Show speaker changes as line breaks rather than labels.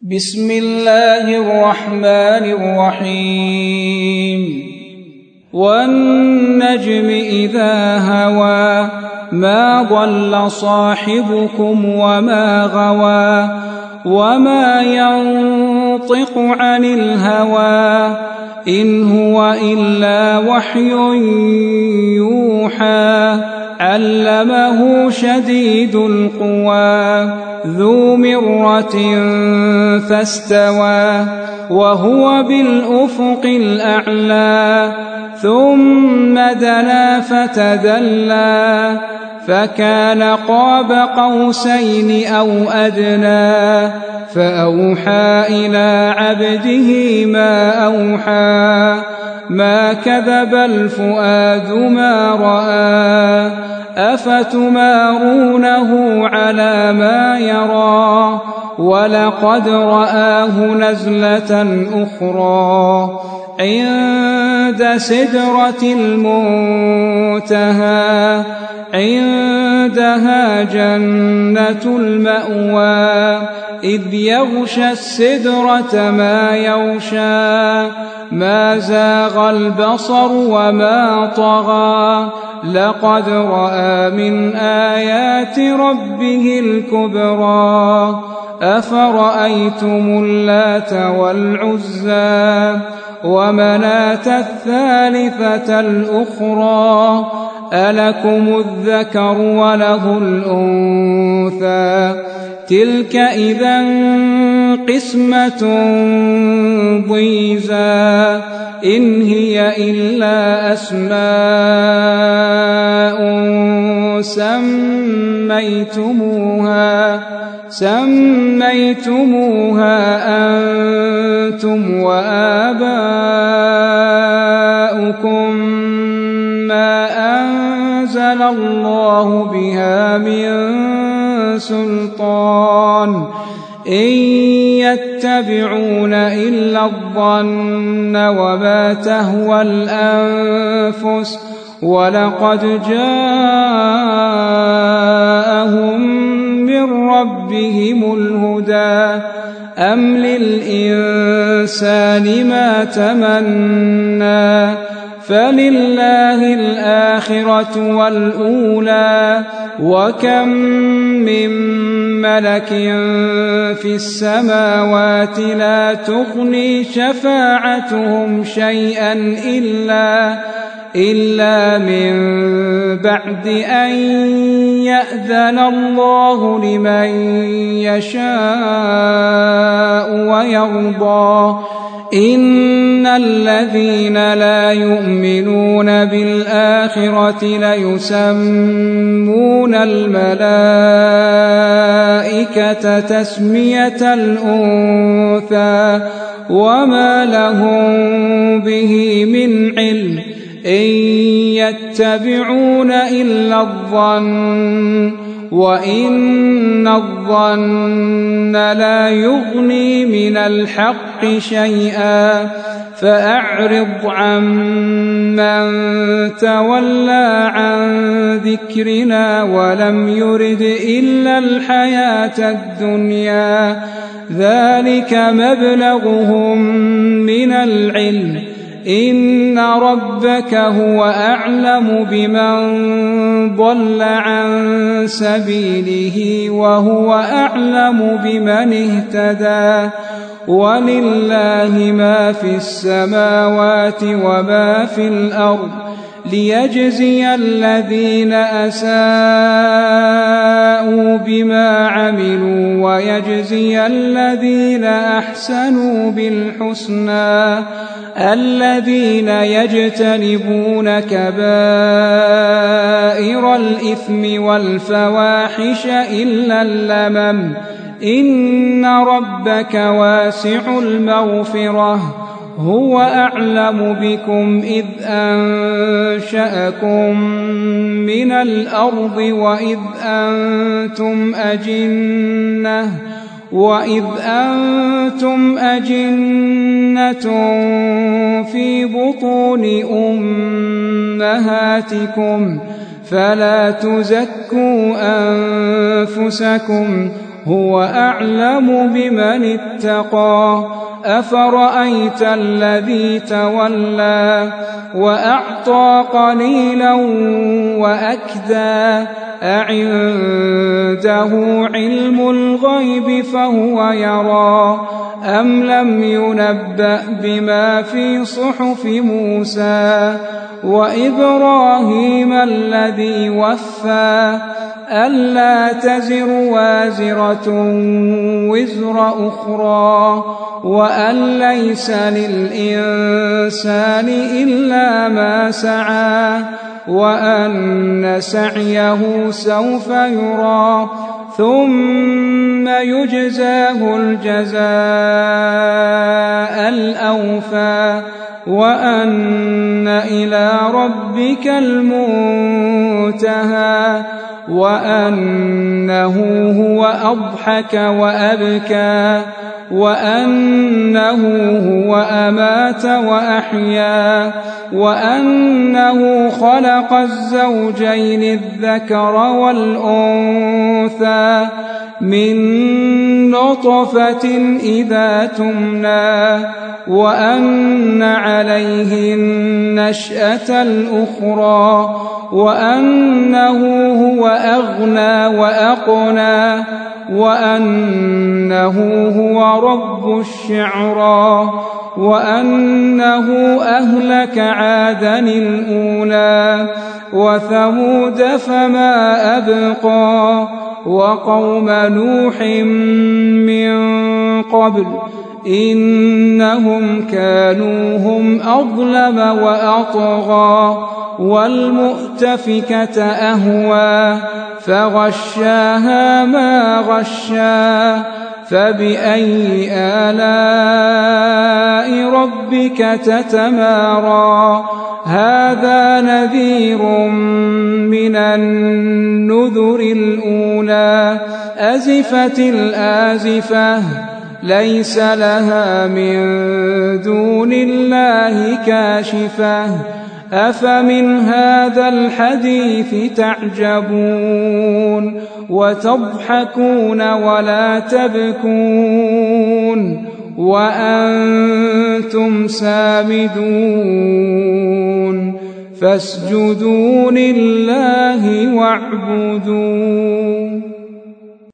بسم الله الرحمن الرحيم والنجم إذا هوى ما ضل صاحبكم وما غوى وما ينطق عن الهوى إن هو إلا وحي يوحى علمه شديد القوى ذو مرة فاستوى وهو بالأفق الأعلى ثم دنا فتدلى فكان قاب قوسين أو أدنى فأوحى إلى عبده ما أوحى ما كذب الفؤاد ما رأى أفتمارونه على ما يرى ولقد رآه نزلة أخرى عند سدرة المنتهى عندها جنة المأوى إذ يغشى السدرة ما يغشى ما زاغ البصر وما طغى لقد رأى من آيات ربه الكبرى أفرأيتم اللات والعزى ومناة الثالثة الأخرى ألكم الذكر وله الأنثى تلك إذا قسمة ضيزى إن هي إلا أسماء سميتموها أنتم وآباؤكم ما أنزل الله بها من سلطان إن يتبعون إلا الظن وما تهوى الأنفس ولقد جاءهم من ربهم الهدى أم للإنسان ما تمنى فلله الآخرة والأولى وكم من ملك في السماوات لا تغني شفاعتهم شيئا إلا من بعد أن يأذن الله لمن يشاء ويرضى إن الذين لا يؤمنون بالآخرة ليسمون الملائكة تسمية الأنثى وما لهم به من علم إن يتبعون إلا الظن وإن الظن لا يغني من الحق شيئا فأعرض عمن تولى عن ذكرنا ولم يرد إلا الحياة الدنيا ذلك مبلغهم من العلم إن ربك هو أعلم بمن ضل عن سبيله وهو أعلم بمن اهتدى ولله ما في السماوات وما في الأرض ليجزي الذين أساءوا بما عملوا ويجزي الذين أحسنوا بالحسنى الذين يجتنبون كبائر الإثم والفواحش إلا اللمم إن ربك واسع المغفرة هو أعلم بكم إذ أنشأكم من الأرض وإذ أنتم أجنة في بطون أمهاتكم فلا تزكوا أنفسكم هو أعلم بمن اتقى أفرأيت الذي تولى وأعطى قليلا وأكدى أعنده علم الغيب فهو يرى أم لم ينبأ بما في صحف موسى وإبراهيم الذي وفى ألا تزر وازرة وزر أخرى وأن ليس للإنسان إلا ما سعى وأن سعيه سوف يرى ثم يجزاه الجزاء الأوفى وأن إلى ربك المنتهى وأنه هو أضحك وأبكى وأنه هو أمات وأحيا وأنه خلق الزوجين الذكر والأنثى من نطفة إذا تمنى وأن عليه النشأة الأخرى وأنه هو أغنى وأقنى وأنه هو رب الشعرى وأنه أهلك عادا الأولى وثمود فما أبقى وقوم نوح من قبل إنهم كانوا هم أظلم وأطغى والمؤتفكة أهوى فغشاها ما غشا فبأي آلاء ربك تتمارى هذا نذير من النذر الأولى أزفت الآزفة ليس لها من دون الله كاشفة أفمن هذا الحديث تعجبون وتضحكون ولا تبكون وأنتم سامدون فاسجدوا لله واعبدوا